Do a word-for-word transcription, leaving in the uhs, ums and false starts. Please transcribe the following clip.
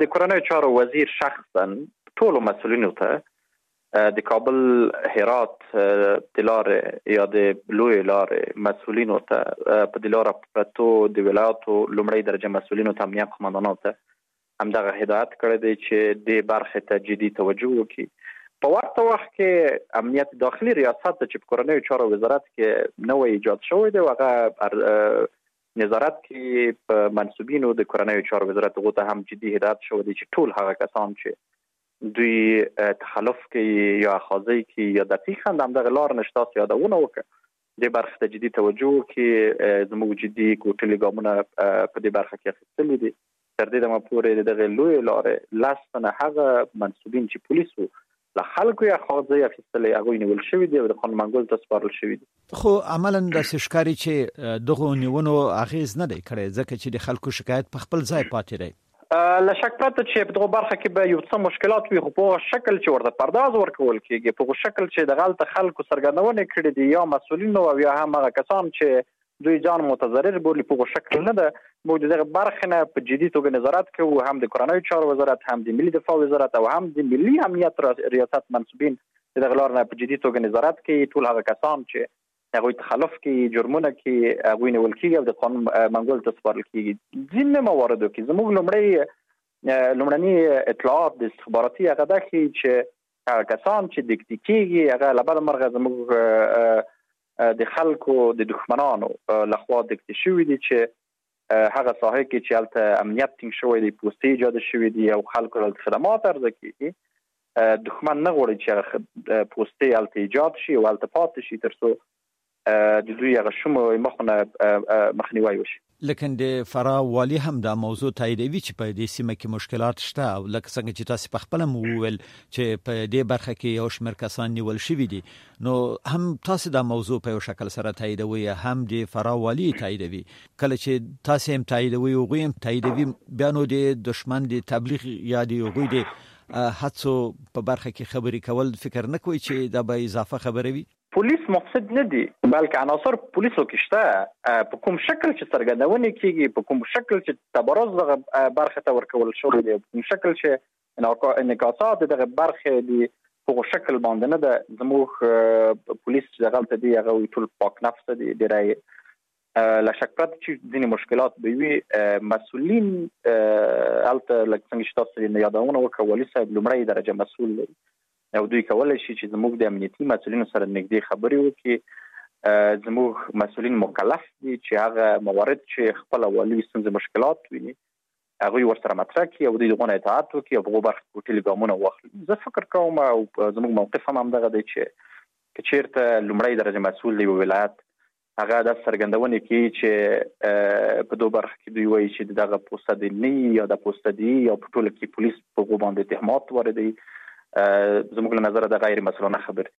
د کورنیو چارو وزیر شخصا ټولو مسؤلینو ته د کابل هرات د لارې یا د لوی لارې مسؤلینو ته په د لارې پرتو د ولایاتو لومړی درجه مسؤلینو ته امنیت قماندانانو ته همدغه هدایت کړی دی چې د برخې ته جدي توجه وکړي. په ورته وخت کې امنیت داخلي ریاست چې په کورنیو چارو وزارت کې نوی ایجاد شوی دی، هغه نظارت کې په منصوبینو د کورنیو چارو وزارت غوته هم جدي هدایت شوی دی چې ټول هغه کسان چې دوی تخلف کوي یا خاضي کوي یا دقیقاً همدغه لار نشته یادونه وکړي د برخې ته جدي توجه وکړي. زموږ جدي کوټلي ګامونه په دې برخه کې اخیستلي دي. تر دې دمه پورې دغه لوی لارې لاس نه هغه منصوبین چې پولیسو له خلکو یا خاضي اخیستلې هغه نیول شوی دی او د قانون منګول ته سپارل شوی دی. خو عملاً د ښکاری چې دغه نیونو اغیز نه دی کړی ځکه چې د خلکو شکایت په خپل ځای پاتې دی. له شک پرته چې په دغه برخه کې به یو څه مشکلات وي، خو په شکل چې ورته پرداز ورکول کېږي، په شکل چې د غلط خلکو څرګندونه کړي دي یا مسؤلینو او یا هم هغه کسان چې دوی ځان متضرر بولي، په شکل نه ده. موږ دغه برخه نه په جدي توګه نظارت کوو، هم د کورنیو چارو وزارت، هم د ملي دفاع وزارت او هم د ملي امنیت ریاست منصوبین دغه لار نه په جدي توګه نظارت کوي. ټول هغه کسان چې هغوی تخلف کوي، جرمونه کوي، هغوی نیول کېږي او د قانون منګول ته سپارل کېږي. ځینې مواردو کې زموږ لومړی لومړني اطلاعات د استخباراتي هغه ده چې هغه کسان چې دیکتي کېږي هغه له بده مرغه زموږ د خلکو د دښمنانو لخوا دیکتي شوي دي چې هغه ساحه کې چې هلته امنیت ټینګ شوی دی، پوستې ایجاد شوي دي او خلکو هلته خدمات عرضه کېږي. دښمن نه غواړي چې هغه پوستې هلته ایجاد شي او هلته پاتې شي تر څو د دوی هغه شومو مخونه مخنیوی وشي. لیکن د فراه والی هم دا موضوع تاییدوي چې په دې سیمه کې مشکلات شته او لکه څنګه چې تاسو په خپل مو وویل چې په دې برخه کې یو شمېر کسان نیول شوي دي، نو هم تاسو دا موضوع په یو شکل سره تاییدوي، هم د فراه والی تاییدوي. کله چې تاسو هم تاییدوي او غویم تاییدوي، بیا نو د دشمن د تبلیغ یا د غوی د هڅو په برخه کې خبرې کول فکر نه کوي چې دا به اضافه خبره وي؟ پولیس مقصد نه دي، بلکې عناصر پولیسو کې شته. په کوم شکل چې څرګندونه کېږي، په کوم شکل چې تبرز دغه برخه ته ورکول شوی دی، په کوم شکل چې انعکاسات دغه برخه دي، په شکل باندې نه ده. زموږ پولیس چې دغلته دي هغه ټول پاک نفس دي. ډېری له شک پرته چې ځینې مشکلات به وي، مسؤلین هلته لکه څنګه چې تاسو یې یادونه وکړه، والي صاحب لومړی درجه مسؤل دی او دوی کولی شي چې زموږ د امنیتي مسؤلینو سره نږدې خبرې وکړي. زموږ مسؤلین مکلف دي چې هغه موارد چې خپل والي ستونزې مشکلات ویني هغوی ورسره مطرح کړي او دوی دغونه اطاعت وکړي او په هغو برخو کې ټولې ګامونه واخلي. زه فکر کوم او زموږ موقف هم همدغه دی چې که چېرته لومړی درجه مسؤل دی ولایت هغه دا څرګندونه کوي چې په دوه برخه کې دوی وایي چې دغه پوسته دی نه یا د پوسته دی یا په ټوله کې پولیس په هغو باندې اتهامات واردوي، زموږ له نظره د غیر مسؤلانه خبرې.